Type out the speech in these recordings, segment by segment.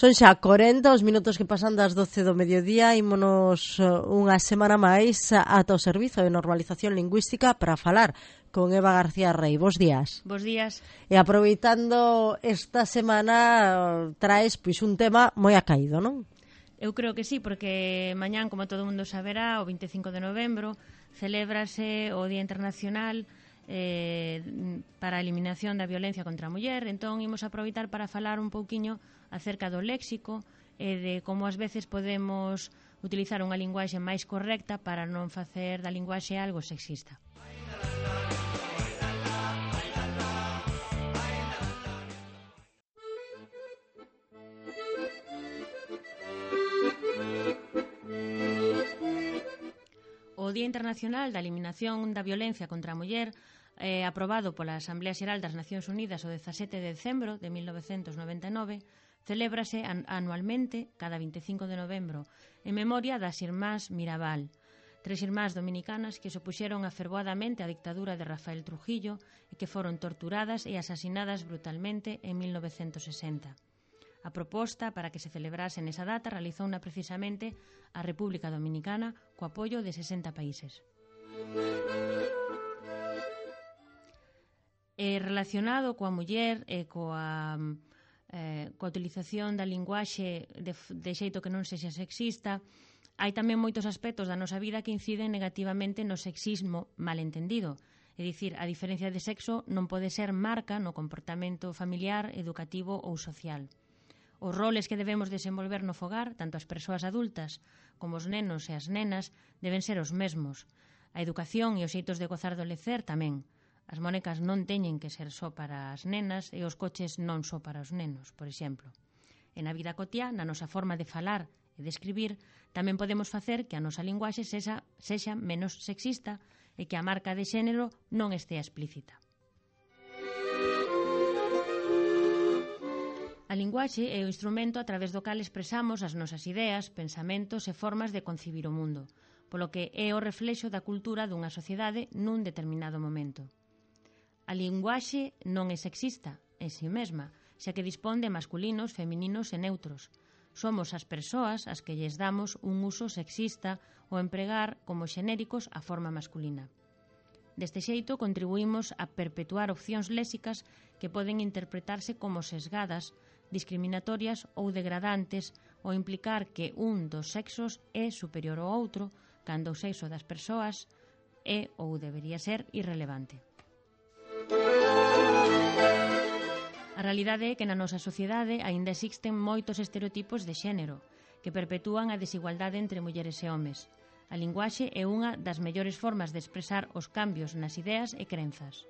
Son xa 40 os minutos que pasan das 12 do mediodía. Ímonos unha semana máis ata o Servizo de Normalización Lingüística para falar con Eva García Rey. Bos días. Bos días. E aproveitando esta semana traes pois un tema moi acaído, non? Eu creo que sí, porque mañán, como todo mundo saberá, o 25 de novembro, celébrase o Día Internacional para a eliminación da violencia contra a muller. Entón, imos aproveitar para falar un pouquiño acerca do léxico e de como ás veces podemos utilizar unha linguaxe máis correcta para non facer da linguaxe algo sexista. O Día Internacional da Eliminación da Violencia contra a Muller, aprobado pola Asamblea Xeral das Nacións Unidas o 17 de decembro de 1999, celébrase anualmente cada 25 de novembro en memoria das irmás Mirabal, tres irmás dominicanas que se opuxeron afervoadamente á dictadura de Rafael Trujillo e que foron torturadas e asasinadas brutalmente en 1960. A proposta para que se celebrase nesa data realizouna precisamente a República Dominicana co apoio de 60 países. Relacionado coa muller e coa utilización da linguaxe de xeito que non sexa sexista, hai tamén moitos aspectos da nosa vida que inciden negativamente no sexismo malentendido. É dicir, a diferencia de sexo non pode ser marca no comportamento familiar, educativo ou social. Os roles que debemos desenvolver no fogar, tanto as persoas adultas como os nenos e as nenas, deben ser os mesmos. A educación e os xeitos de gozar do lecer tamén. As monecas non teñen que ser só para as nenas e os coches non só para os nenos, por exemplo. E na vida cotiá, na nosa forma de falar e de escribir, tamén podemos facer que a nosa linguaxe sexa menos sexista e que a marca de xénero non estea explícita. A linguaxe é o instrumento a través do cal expresamos as nosas ideas, pensamentos e formas de concibir o mundo, polo que é o reflexo da cultura dunha sociedade nun determinado momento. A linguaxe non é sexista en si mesma, xa que dispón de masculinos, femininos e neutros. Somos as persoas as que lles damos un uso sexista ou empregar como xenéricos a forma masculina. Deste xeito contribuímos a perpetuar opcións léxicas que poden interpretarse como sesgadas, discriminatorias ou degradantes ou implicar que un dos sexos é superior ao outro cando o sexo das persoas é ou debería ser irrelevante. A realidade é que na nosa sociedade aínda existen moitos estereotipos de xénero que perpetúan a desigualdade entre mulleres e homes. A linguaxe é unha das mellores formas de expresar os cambios nas ideas e crenzas.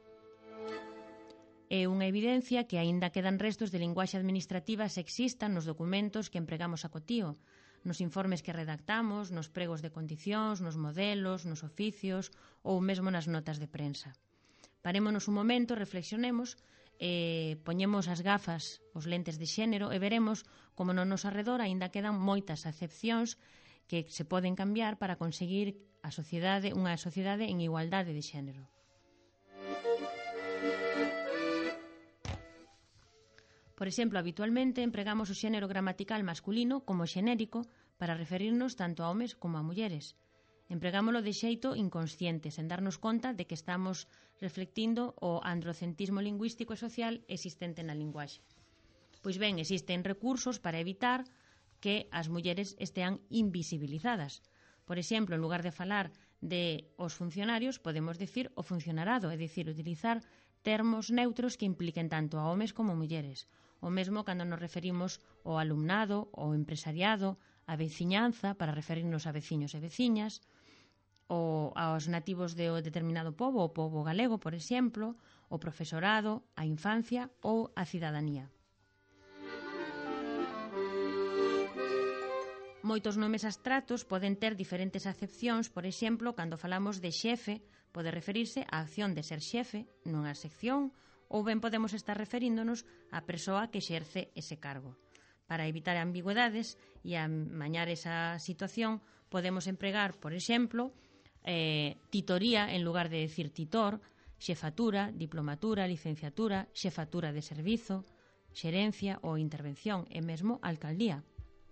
É unha evidencia que aínda quedan restos de linguaxe administrativa sexista nos documentos que empregamos a cotío, nos informes que redactamos, nos pregos de condicións, nos modelos, nos oficios ou mesmo nas notas de prensa. Parémonos un momento, reflexionemos, poñemos as gafas, os lentes de xénero e veremos como no noso arredor aínda quedan moitas acepcións que se poden cambiar para conseguir unha sociedade en igualdade de xénero. Por exemplo, habitualmente empregamos o xénero gramatical masculino como xenérico para referirnos tanto a homes como a mulleres. Empregámolo de xeito inconsciente, sen darnos conta de que estamos reflectindo o androcentismo lingüístico e social existente na linguaxe. Pois ben, existen recursos para evitar que as mulleres estean invisibilizadas. Por exemplo, en lugar de falar de os funcionarios, podemos dicir o funcionarado, é dicir, utilizar termos neutros que impliquen tanto a homes como a mulleres. O mesmo cando nos referimos ao alumnado, ao empresariado, á veciñanza, para referirnos a veciños e veciñas, ou aos nativos de determinado pobo, o pobo galego, por exemplo, o profesorado, a infancia ou a cidadanía. Moitos nomes abstratos poden ter diferentes acepcións, por exemplo, cando falamos de xefe, pode referirse á acción de ser xefe nunha sección, ou ben podemos estar referíndonos á persoa que exerce ese cargo. Para evitar ambigüedades e amañar esa situación, podemos empregar, por exemplo, titoría en lugar de decir titor, xefatura, diplomatura, licenciatura, xefatura de servizo, xerencia ou intervención e mesmo alcaldía.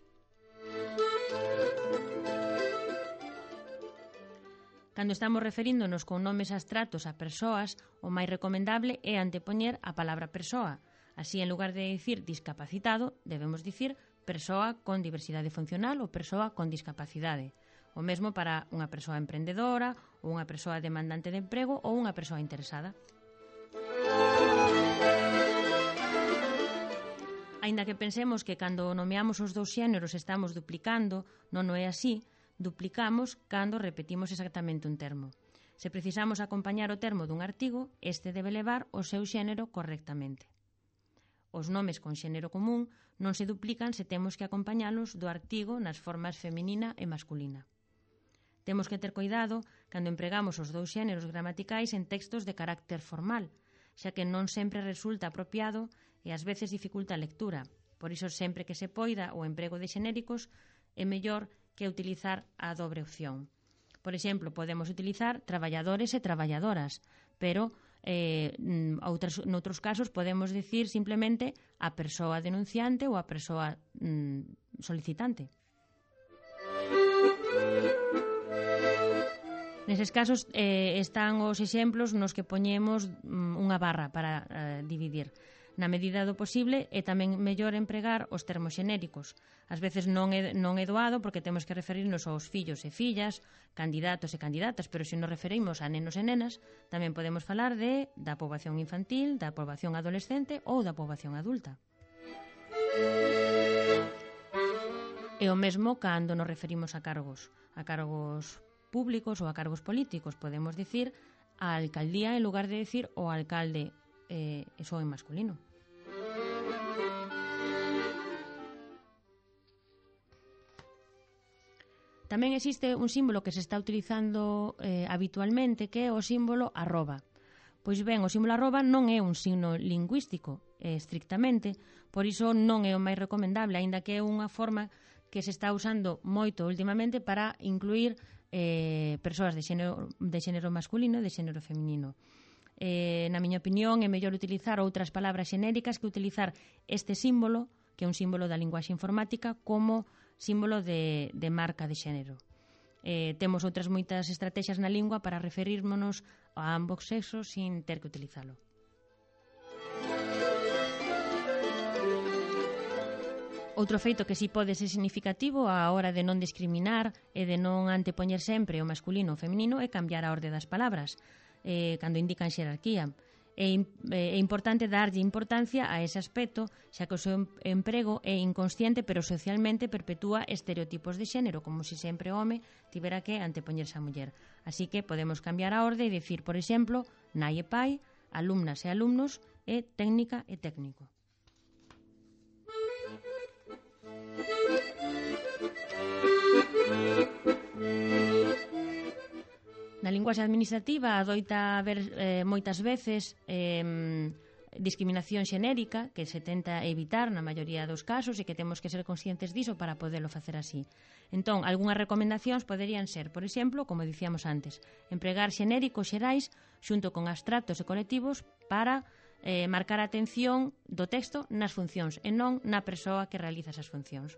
Cando estamos referíndonos con nomes abstratos a persoas, o máis recomendable é antepoñer a palabra persoa. Así, en lugar de dicir discapacitado, debemos dicir persoa con diversidade funcional ou persoa con discapacidade. O mesmo para unha persoa emprendedora, ou unha persoa demandante de emprego ou unha persoa interesada. Aínda que pensemos que cando nomeamos os dous xéneros estamos duplicando, non é así. Duplicamos cando repetimos exactamente un termo. Se precisamos acompañar o termo dun artigo, este debe levar o seu xénero correctamente. Os nomes con xénero común non se duplican se temos que acompañalos do artigo nas formas feminina e masculina. Temos que ter cuidado cando empregamos os dous xéneros gramaticais en textos de carácter formal, xa que non sempre resulta apropiado e ás veces dificulta a lectura. Por iso, sempre que se poida o emprego de xenéricos, é mellor que utilizar a dobre opción. Por exemplo, podemos utilizar traballadores e traballadoras, pero noutros casos podemos dicir simplemente a persoa denunciante ou a persoa solicitante. Neses casos están os exemplos nos que poñemos unha barra para dividir. Na medida do posible é tamén mellor empregar os termos xenéricos. Ás veces non é doado porque temos que referirnos aos fillos e fillas, candidatos e candidatas, pero se nos referimos a nenos e nenas, tamén podemos falar da poboación infantil, da poboación adolescente ou da poboación adulta. E o mesmo cando nos referimos a cargos públicos ou a cargos políticos. Podemos dicir a alcaldía en lugar de dicir o alcalde, eso en masculino. Tamén existe un símbolo que se está utilizando habitualmente, que é o símbolo arroba. Pois ben, o símbolo arroba non é un signo lingüístico estrictamente, por iso non é o máis recomendable, aínda que é unha forma que se está usando moito últimamente para incluir persoas de xénero masculino e de xénero feminino. Na miña opinión, é mellor utilizar outras palabras xenéricas que utilizar este símbolo, que é un símbolo da linguaxe informática, como símbolo de marca de xénero. Temos outras moitas estrategias na lingua para referírmonos a ambos sexos sin ter que utilizalo. Outro feito que si pode ser significativo á hora de non discriminar e de non antepoñer sempre o masculino ou feminino é cambiar a orde das palabras cando indican xerarquía. É importante darlle importancia a ese aspecto, xa que o seu emprego é inconsciente, pero socialmente perpetúa estereotipos de xénero, como se sempre o home tivera que antepoñerse a muller. Así que podemos cambiar a orde e dicir, por exemplo, nai e pai, alumnas e alumnos e técnica e técnico. Na linguaxe administrativa adoita haber moitas veces discriminación xenérica que se tenta evitar na maioría dos casos e que temos que ser conscientes diso para poderlo facer así. Entón, algunhas recomendacións poderían ser, por exemplo, como dicíamos antes, empregar xenéricos xerais xunto con abstractos e colectivos para marcar a atención do texto nas funcións e non na persoa que realiza esas funcións.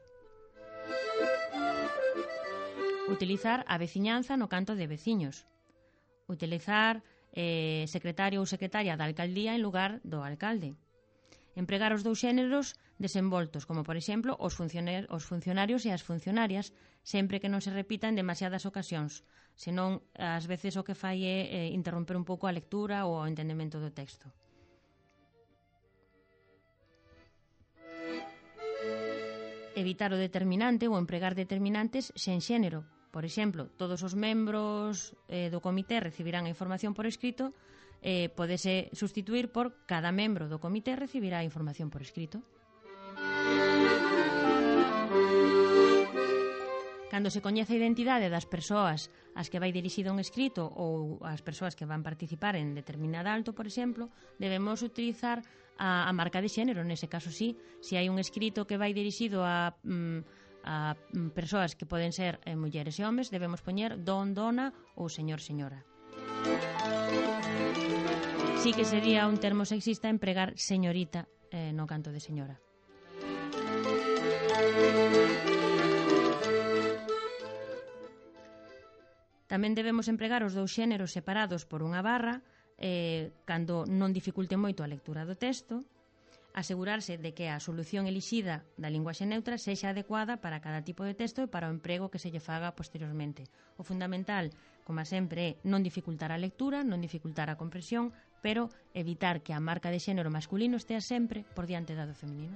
Utilizar a veciñanza no canto de veciños. Utilizar secretario ou secretaria da alcaldía en lugar do alcalde. Empregar os dous xéneros desenvoltos, como por exemplo os funcionarios e as funcionarias, sempre que non se repita en demasiadas ocasións, senón ás veces o que fai é interromper un pouco a lectura ou o entendemento do texto. Evitar o determinante ou empregar determinantes sen xénero. Por exemplo, todos os membros do comité recibirán a información por escrito, podese sustituir por cada membro do comité recibirá a información por escrito. Cando se coñece a identidade das persoas ás que vai dirixido un escrito ou as persoas que van participar en determinada alto, por exemplo, debemos utilizar a marca de xénero. Nese caso, sí, se hai un escrito que vai dirixido a persoas que poden ser mulleres e homes, debemos poñer don, dona ou señor, señora. Sí que sería un termo sexista empregar señorita no canto de señora. Tamén debemos empregar os dous xéneros separados por unha barra cando non dificulte moito a lectura do texto, asegurarse de que a solución elixida da linguaxe neutra sexa adecuada para cada tipo de texto e para o emprego que se lle faga posteriormente. O fundamental, como sempre, é non dificultar a lectura, non dificultar a comprensión, pero evitar que a marca de xénero masculino estea sempre por diante da do feminino.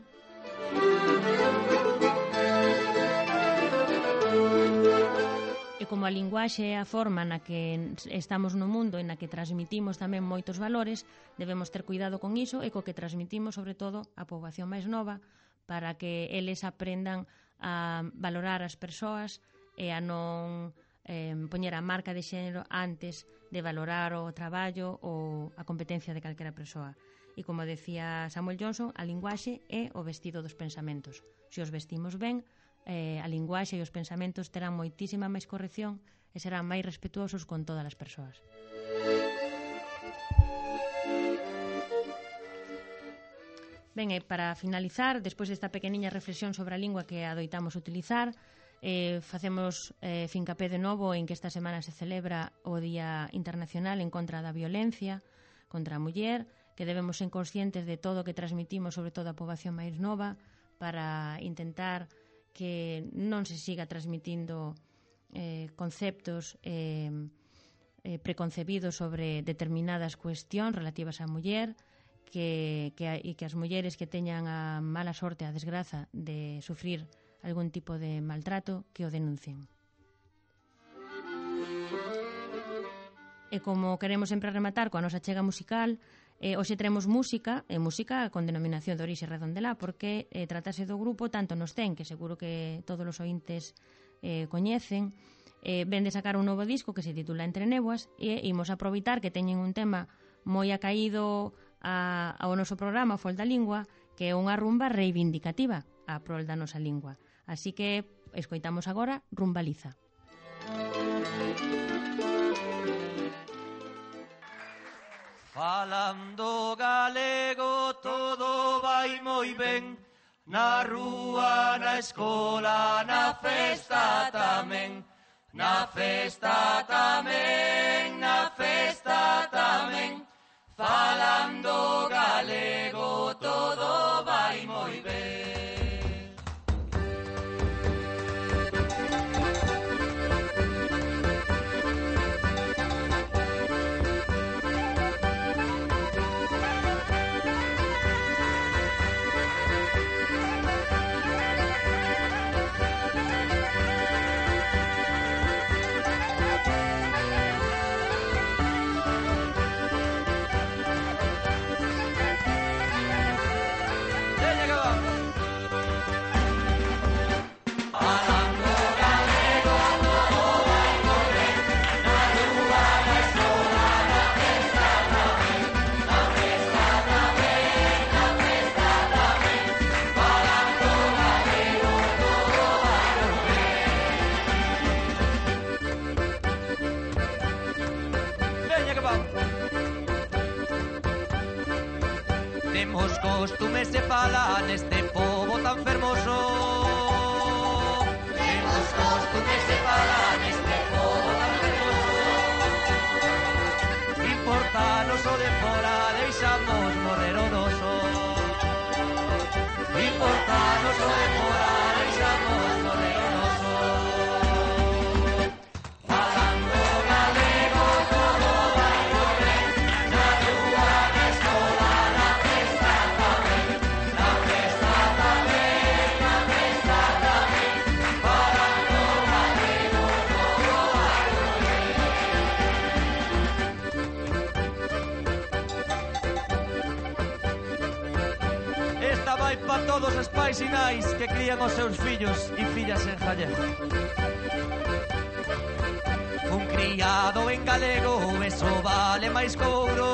E como a linguaxe é a forma na que estamos no mundo e na que transmitimos tamén moitos valores, debemos ter cuidado con iso e co que transmitimos, sobre todo, a poboación máis nova, para que eles aprendan a valorar as persoas e a non poñer a marca de xénero antes de valorar o traballo ou a competencia de calquera persoa. E como decía Samuel Johnson, a linguaxe é o vestido dos pensamentos. Se os vestimos ben, a linguaxe e os pensamentos terán moitísima máis corrección e serán máis respetuosos con todas as persoas. Ben, e para finalizar, despois desta pequeniña reflexión sobre a lingua que adoitamos utilizar, facemos fincapé de novo en que esta semana se celebra o Día Internacional en contra da violencia contra a muller, que debemos ser conscientes de todo o que transmitimos, sobre todo a poboación máis nova, para intentar que non se siga transmitindo conceptos preconcebidos sobre determinadas cuestións relativas á muller, e que as mulleres que teñan a mala sorte, a desgraza de sufrir algún tipo de maltrato, que o denuncien. E como queremos sempre rematar coa nosa chega musical, hoxe traemos música con denominación de orixe redondelá, porque tratase do grupo Tanto nos ten, que seguro que todos os ointes coñecen. Ven de sacar un novo disco que se titula Entre Néboas, e imos aproveitar que teñen un tema moi acaído ao noso programa Fol da Lingua, que é unha rumba reivindicativa a prol da nosa lingua. Así que escoitamos agora Rumbaliza. Falando galego todo vai moi ben, na rúa, na escola, na festa tamén, na festa tamén, na festa tamén. Falando galego todo vai moi ben. Temos costumes se fala neste pobo tan fermoso. Temos costumes se fala neste pobo tan fermoso. Importanos o de fora, deixamos morrer o noso. Importanos o de fora, deixamos morrer o noso. Falando galego todo vai moi ben, na rúa, na escola, na festa tamén, na festa tamén, na festa tamén. Falando galego todo vai moi ben. Esta vai pa todos os pais e nais que crían os seus fillos e fillas en gallego. Un criado en galego, eso vale máis que ouro.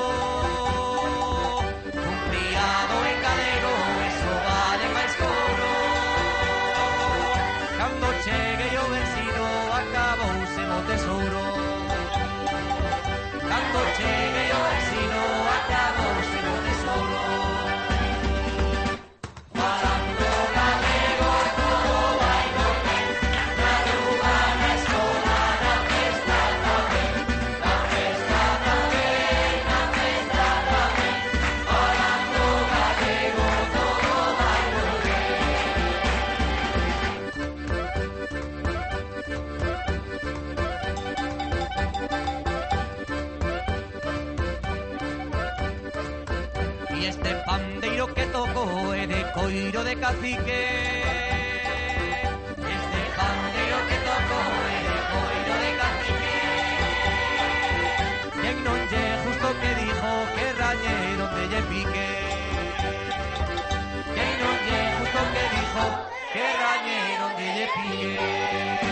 Un criado en galego, eso vale máis que ouro. Cando chegue o vecino, acabouse o tesouro. Cando chegue o vecino, acabouse o tesouro. E este pandeiro que tocou é de coiro de cacique. Este pandeiro que tocou é de coiro de cacique. Quen non lle justo que dijo que rañeiro de lle pique. Quen non lle justo que dijo que rañeiro de lle pique.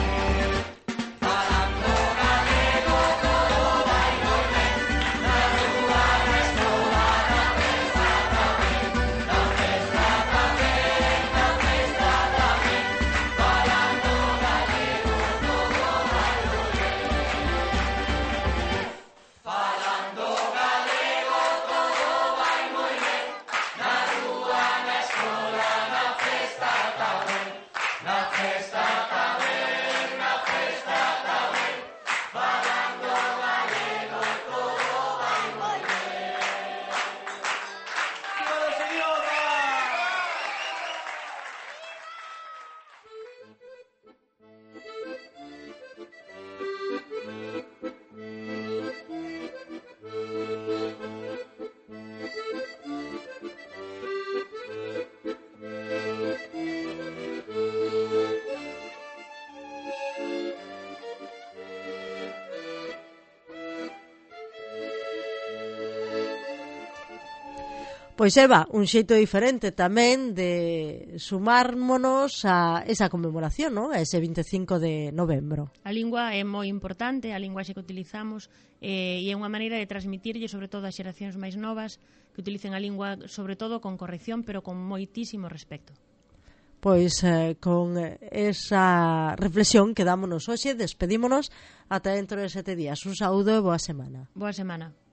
Pois Eva, un xeito diferente tamén de sumármonos a esa conmemoración, non? A ese 25 de novembro. A lingua é moi importante, a linguaxe que utilizamos e é unha maneira de transmitirlle sobre todo ás xeracións máis novas que utilicen a lingua sobre todo con corrección pero con moitísimo respecto. Pois con esa reflexión quedámonos hoxe, despedímonos ata dentro de 7 días. Un saúdo e boa semana. Boa semana.